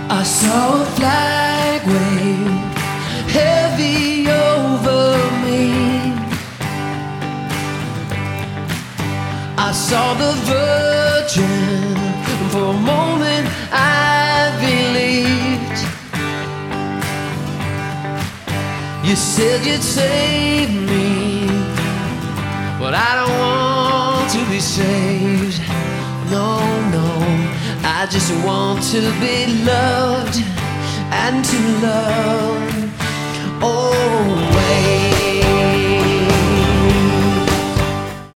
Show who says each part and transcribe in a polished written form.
Speaker 1: I saw a flag wave heavy over me. I saw the Virgin. For a moment I believed. You said you'd save me, but I don't want to be saved. No, no, I just want to be loved and to love always.